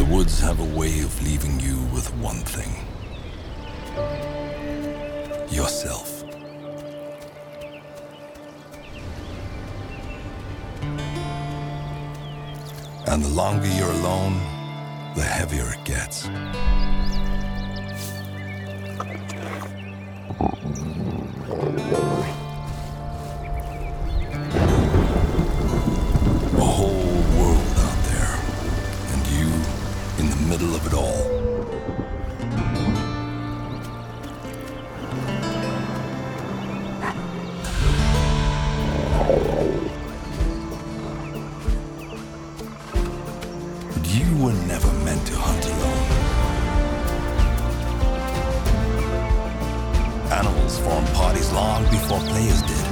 woods have a way of leaving you with one thing. Yourself. And the longer you're alone, the heavier it gets. A whole world out there, and you in the middle of it all. But you were never meant to hunt alone. Animals formed parties long before players did.